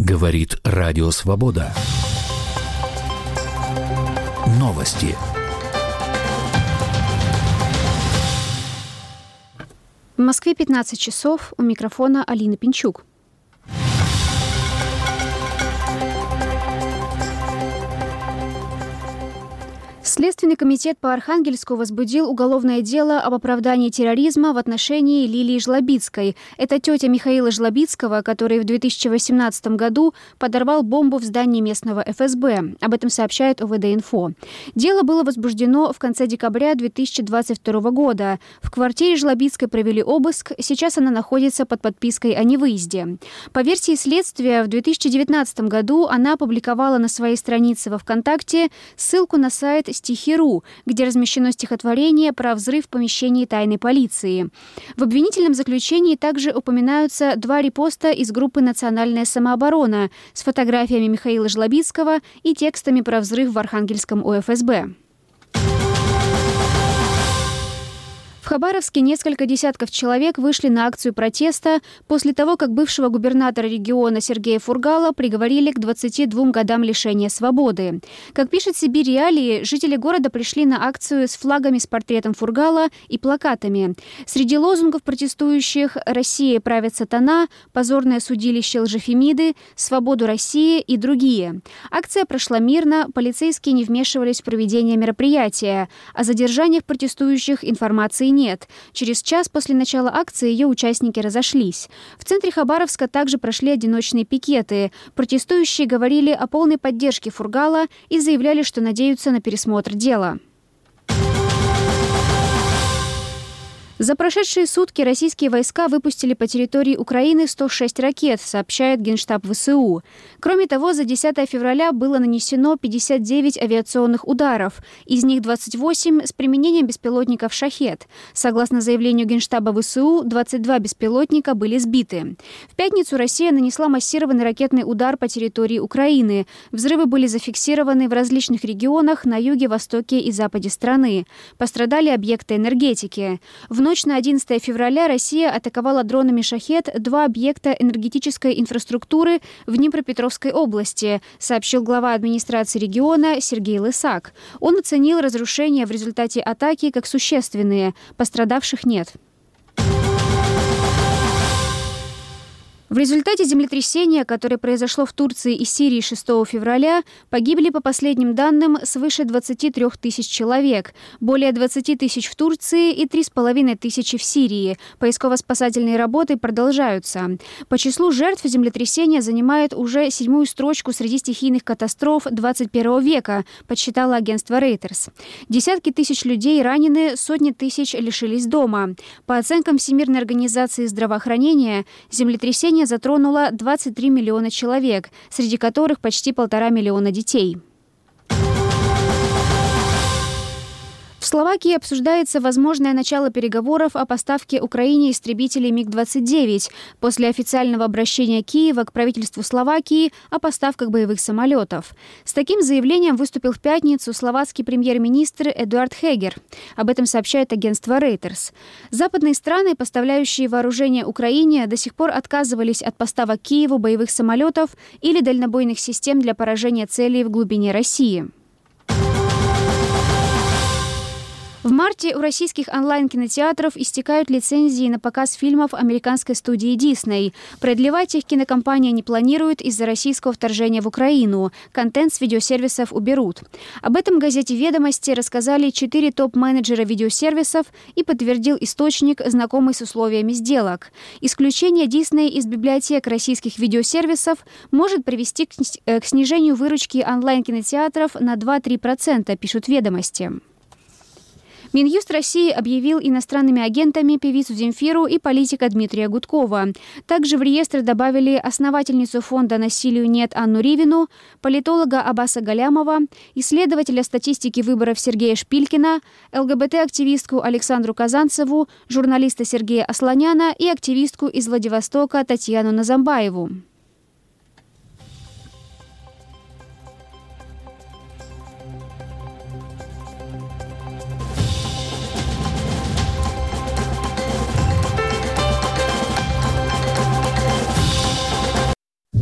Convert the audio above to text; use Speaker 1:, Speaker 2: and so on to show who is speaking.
Speaker 1: Говорит Радио Свобода. Новости.
Speaker 2: В Москве 15 часов. У микрофона Алина Пинчук. Следственный комитет по Архангельску возбудил уголовное дело об оправдании терроризма в отношении Лилии Жлобицкой. Это тетя Михаила Жлобицкого, который в 2018 году подорвал бомбу в здании местного ФСБ. Об этом сообщает ОВД-Инфо. Дело было возбуждено в конце декабря 2022 года. В квартире Жлобицкой провели обыск. Сейчас она находится под подпиской о невыезде. По версии следствия, в 2019 году она опубликовала на своей странице во ВКонтакте ссылку на сайт Стихи.ру, где размещено стихотворение про взрыв в помещении тайной полиции. В обвинительном заключении также упоминаются 2 репоста из группы «Национальная самооборона» с фотографиями Михаила Жлобицкого и текстами про взрыв в Архангельском ОФСБ. В Хабаровске несколько десятков человек вышли на акцию протеста после того, как бывшего губернатора региона Сергея Фургала приговорили к 22 годам лишения свободы. Как пишет «Сибирь Реалии», жители города пришли на акцию с флагами с портретом Фургала и плакатами. Среди лозунгов протестующих «Россия правит сатана», «Позорное судилище лжефемиды», «Свободу России» и другие. Акция прошла мирно, полицейские не вмешивались в проведение мероприятия. О задержаниях протестующих информации нет. Через час после начала акции ее участники разошлись. В центре Хабаровска также прошли одиночные пикеты. Протестующие говорили о полной поддержке Фургала и заявляли, что надеются на пересмотр дела. За прошедшие сутки российские войска выпустили по территории Украины 106 ракет, сообщает Генштаб ВСУ. Кроме того, за 10 февраля было нанесено 59 авиационных ударов, из них 28 с применением беспилотников «Шахед». Согласно заявлению Генштаба ВСУ, 22 беспилотника были сбиты. В пятницу Россия нанесла массированный ракетный удар по территории Украины. Взрывы были зафиксированы в различных регионах на юге, востоке и западе страны. Пострадали объекты энергетики. В ночь на 11 февраля Россия атаковала дронами «Шахед» 2 объекта энергетической инфраструктуры в Днепропетровской области, сообщил глава администрации региона Сергей Лысак. Он оценил разрушения в результате атаки как существенные. Пострадавших нет. В результате землетрясения, которое произошло в Турции и Сирии 6 февраля, погибли, по последним данным, свыше 23 тысяч человек, более 20 тысяч в Турции и 3,5 тысячи в Сирии. Поисково-спасательные работы продолжаются. По числу жертв землетрясения занимает уже 7-ю строчку среди стихийных катастроф 21 века, подсчитало агентство Reuters. Десятки тысяч людей ранены, сотни тысяч лишились дома. По оценкам Всемирной организации здравоохранения, землетрясение затронуло 23 миллиона человек, среди которых почти 1,5 миллиона детей. В Словакии обсуждается возможное начало переговоров о поставке Украине истребителей МиГ-29 после официального обращения Киева к правительству Словакии о поставках боевых самолетов. С таким заявлением выступил в пятницу словацкий премьер-министр Эдуард Хегер. Об этом сообщает агентство Reuters. Западные страны, поставляющие вооружение Украине, до сих пор отказывались от поставок Киеву боевых самолетов или дальнобойных систем для поражения целей в глубине России. В марте у российских онлайн-кинотеатров истекают лицензии на показ фильмов американской студии Disney. Продлевать их кинокомпания не планирует из-за российского вторжения в Украину. Контент с видеосервисов уберут. Об этом газете «Ведомости» рассказали 4 топ-менеджера видеосервисов и подтвердил источник, знакомый с условиями сделок. Исключение Disney из библиотек российских видеосервисов может привести к снижению выручки онлайн-кинотеатров на 2-3%, пишут «Ведомости». Минюст России объявил иностранными агентами певицу Земфиру и политика Дмитрия Гудкова. Также в реестр добавили основательницу фонда «Насилию нет» Анну Ривину, политолога Аббаса Галямова, исследователя статистики выборов Сергея Шпилькина, ЛГБТ-активистку Александру Казанцеву, журналиста Сергея Асланяна и активистку из Владивостока Татьяну Назамбаеву.